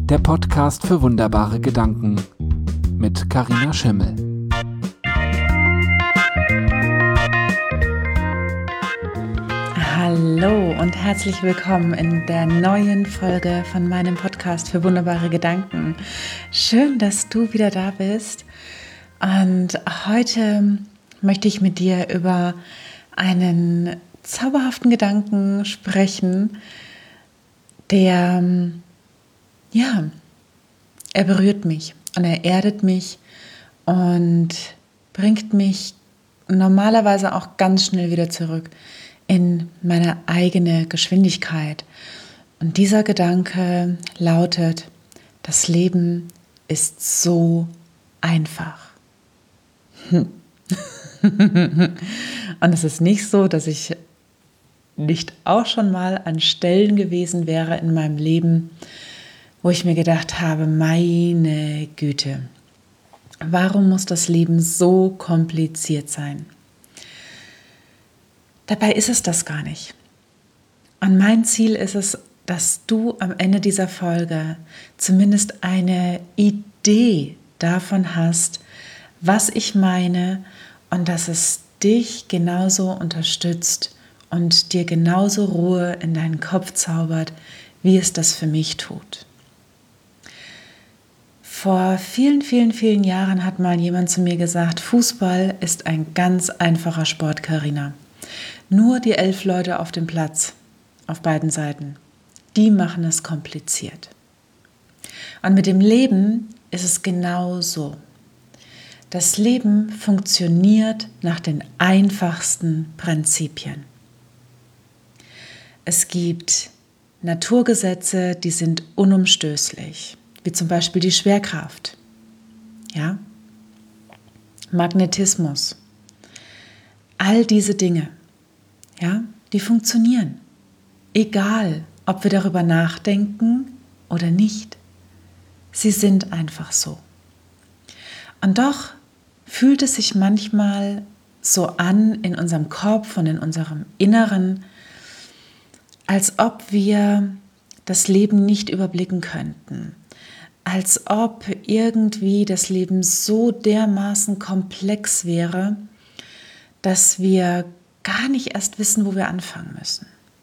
der Podcast für wunderbare Gedanken mit Carina Schimmel. Hallo und herzlich willkommen in der neuen Folge von meinem Podcast für wunderbare Gedanken. Schön, dass du wieder da bist. Und heute möchte ich mit dir über einen zauberhaften Gedanken sprechen, der, er berührt mich und er erdet mich und bringt mich normalerweise auch ganz schnell wieder zurück in meine eigene Geschwindigkeit. Und dieser Gedanke lautet: Das Leben ist so einfach. Und es ist nicht so, dass ich nicht auch schon mal an Stellen gewesen wäre in meinem Leben, wo ich mir gedacht habe, meine Güte, warum muss das Leben so kompliziert sein? Dabei ist es das gar nicht. Und mein Ziel ist es, dass du am Ende dieser Folge zumindest eine Idee davon hast, was ich meine, und dass es dich genauso unterstützt und dir genauso Ruhe in deinen Kopf zaubert, wie es das für mich tut. Vor vielen, vielen, vielen Jahren hat mal jemand zu mir gesagt, Fußball ist ein ganz einfacher Sport, Carina. Nur die 11 Leute auf dem Platz, auf beiden Seiten, die machen es kompliziert. Und mit dem Leben ist es genau so. Das Leben funktioniert nach den einfachsten Prinzipien. Es gibt Naturgesetze, die sind unumstößlich, wie zum Beispiel die Schwerkraft, Magnetismus. All diese Dinge, die funktionieren, egal ob wir darüber nachdenken oder nicht. Sie sind einfach so. Und doch fühlt es sich manchmal so an in unserem Kopf und in unserem Inneren, als ob wir das Leben nicht überblicken könnten, als ob irgendwie das Leben so dermaßen komplex wäre, dass wir gar nicht erst wissen, wo wir anfangen müssen.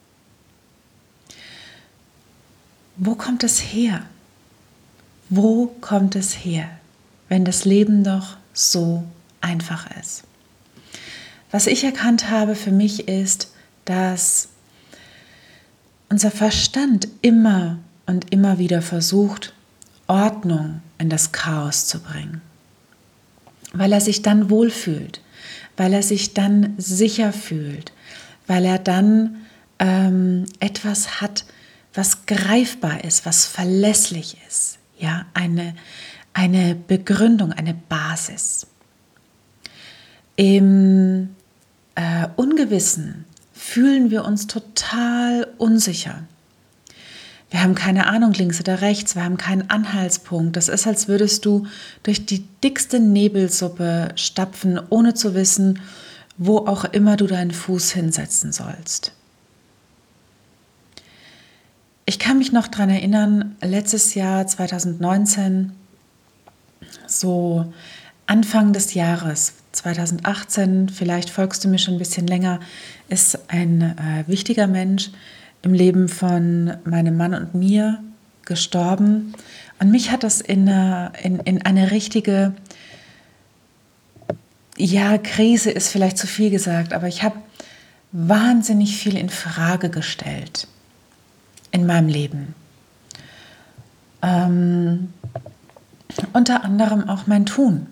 Wo kommt es her? Wo kommt es her, wenn das Leben doch so einfach ist? Was ich erkannt habe für mich ist, dass unser Verstand immer und immer wieder versucht, Ordnung in das Chaos zu bringen, weil er sich dann wohlfühlt, weil er sich dann sicher fühlt, weil er dann etwas hat, was greifbar ist, was verlässlich ist, eine Begründung, eine Basis. Im Ungewissen fühlen wir uns total unsicher. Wir haben keine Ahnung, links oder rechts, wir haben keinen Anhaltspunkt. Das ist, als würdest du durch die dickste Nebelsuppe stapfen, ohne zu wissen, wo auch immer du deinen Fuß hinsetzen sollst. Ich kann mich noch daran erinnern, letztes Jahr 2019, so Anfang des Jahres 2018, vielleicht folgst du mir schon ein bisschen länger, ist ein wichtiger Mensch im Leben von meinem Mann und mir gestorben. Und mich hat das in eine richtige, Krise ist vielleicht zu viel gesagt, aber ich habe wahnsinnig viel in Frage gestellt in meinem Leben. Unter anderem auch mein Tun.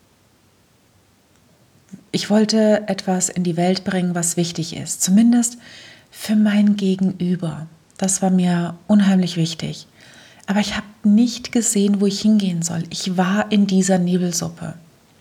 Ich wollte etwas in die Welt bringen, was wichtig ist, zumindest für mein Gegenüber. Das war mir unheimlich wichtig. Aber ich habe nicht gesehen, wo ich hingehen soll. Ich war in dieser Nebelsuppe.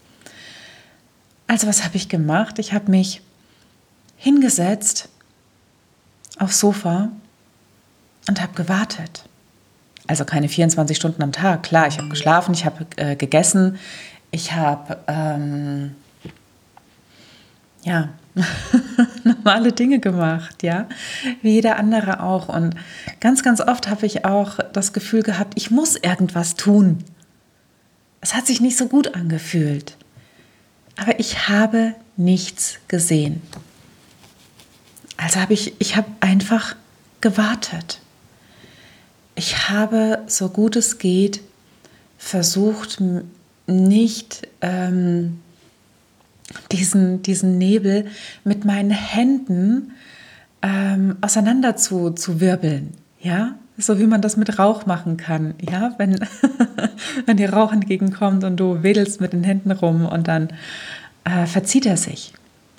Also was habe ich gemacht? Ich habe mich hingesetzt aufs Sofa und habe gewartet. Also keine 24 Stunden am Tag. Klar, ich habe geschlafen, ich habe gegessen, ich habe normale Dinge gemacht, ja, wie jeder andere auch. Und ganz, ganz oft habe ich auch das Gefühl gehabt, ich muss irgendwas tun. Es hat sich nicht so gut angefühlt, aber ich habe nichts gesehen. Also habe ich einfach gewartet. Ich habe, so gut es geht, versucht, nicht diesen Nebel mit meinen Händen auseinander zu wirbeln, ja, so wie man das mit Rauch machen kann, ja, wenn, wenn dir Rauch entgegenkommt und du wedelst mit den Händen rum und dann verzieht er sich.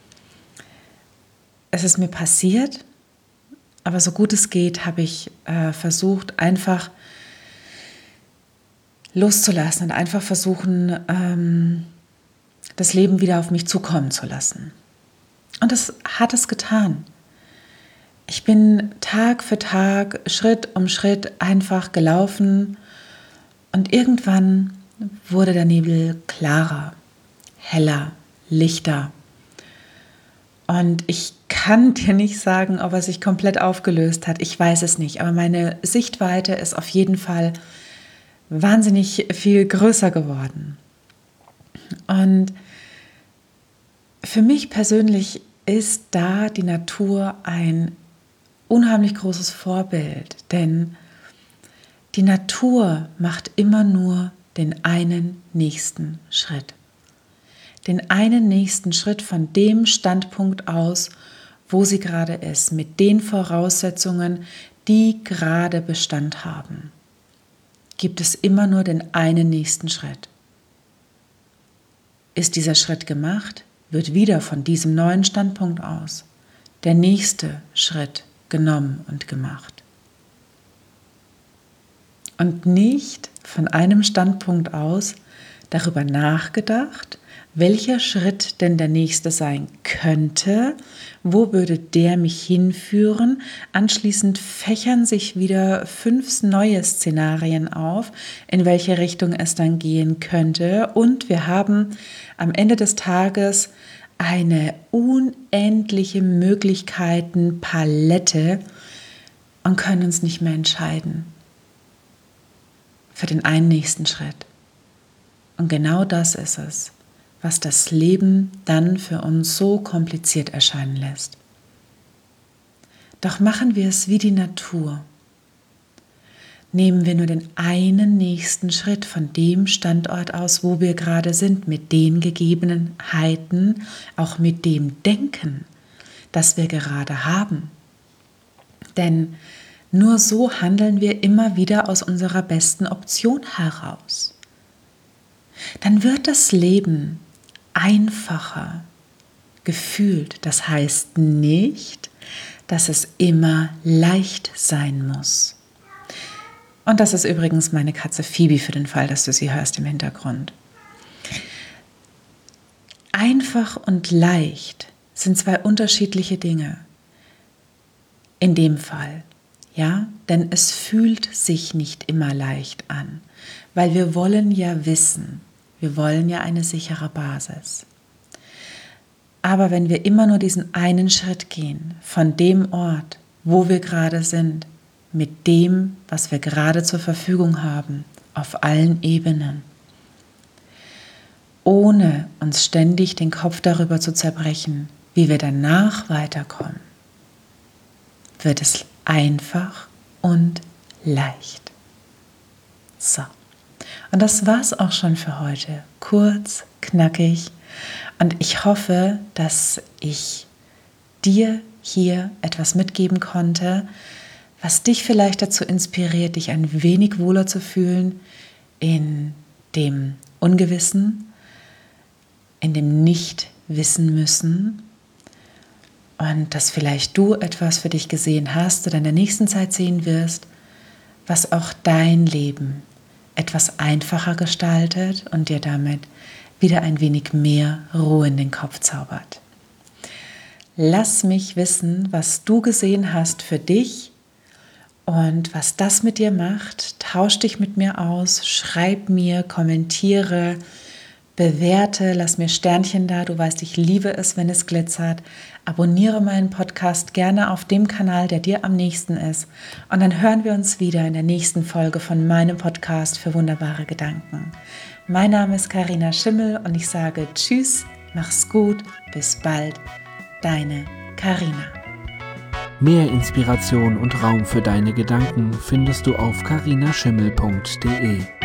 Es ist mir passiert, aber so gut es geht, habe ich versucht, einfach loszulassen und einfach versuchen, das Leben wieder auf mich zukommen zu lassen. Und das hat es getan. Ich bin Tag für Tag, Schritt um Schritt einfach gelaufen und irgendwann wurde der Nebel klarer, heller, lichter. Und ich kann dir nicht sagen, ob er sich komplett aufgelöst hat. Ich weiß es nicht, aber meine Sichtweite ist auf jeden Fall wahnsinnig viel größer geworden. Und für mich persönlich ist da die Natur ein unheimlich großes Vorbild, denn die Natur macht immer nur den einen nächsten Schritt. Den einen nächsten Schritt von dem Standpunkt aus, wo sie gerade ist, mit den Voraussetzungen, die gerade Bestand haben. Gibt es immer nur den einen nächsten Schritt. Ist dieser Schritt gemacht, wird wieder von diesem neuen Standpunkt aus der nächste Schritt genommen und gemacht. Und nicht von einem Standpunkt aus darüber nachgedacht, welcher Schritt denn der nächste sein könnte, wo würde der mich hinführen. Anschließend fächern sich wieder 5 neue Szenarien auf, in welche Richtung es dann gehen könnte. Und wir haben am Ende des Tages eine unendliche Möglichkeitenpalette und können uns nicht mehr entscheiden für den einen nächsten Schritt. Und genau das ist es, was das Leben dann für uns so kompliziert erscheinen lässt. Doch machen wir es wie die Natur. Nehmen wir nur den einen nächsten Schritt von dem Standort aus, wo wir gerade sind, mit den Gegebenheiten, auch mit dem Denken, das wir gerade haben. Denn nur so handeln wir immer wieder aus unserer besten Option heraus. Dann wird das Leben einfacher gefühlt. Das heißt nicht, dass es immer leicht sein muss. Und das ist übrigens meine Katze Phoebe, für den Fall, dass du sie hörst im Hintergrund. Einfach und leicht sind 2 unterschiedliche Dinge. In dem Fall, ja, denn es fühlt sich nicht immer leicht an, weil wir wollen ja wissen, wir wollen ja eine sichere Basis. Aber wenn wir immer nur diesen einen Schritt gehen, von dem Ort, wo wir gerade sind, mit dem, was wir gerade zur Verfügung haben, auf allen Ebenen, ohne uns ständig den Kopf darüber zu zerbrechen, wie wir danach weiterkommen, wird es einfach und leicht. So. Und das war's auch schon für heute. Kurz, knackig. Und ich hoffe, dass ich dir hier etwas mitgeben konnte, was dich vielleicht dazu inspiriert, dich ein wenig wohler zu fühlen in dem Ungewissen, in dem Nicht-Wissen müssen. Und dass vielleicht du etwas für dich gesehen hast oder in der nächsten Zeit sehen wirst, was auch dein Leben etwas einfacher gestaltet und dir damit wieder ein wenig mehr Ruhe in den Kopf zaubert. Lass mich wissen, was du gesehen hast für dich und was das mit dir macht. Tausch dich mit mir aus, schreib mir, kommentiere, bewerte, lass mir Sternchen da. Du weißt, ich liebe es, wenn es glitzert. Abonniere meinen Podcast gerne auf dem Kanal, der dir am nächsten ist. Und dann hören wir uns wieder in der nächsten Folge von meinem Podcast für wunderbare Gedanken. Mein Name ist Carina Schimmel und ich sage Tschüss, mach's gut, bis bald, deine Carina. Mehr Inspiration und Raum für deine Gedanken findest du auf carinaschimmel.de.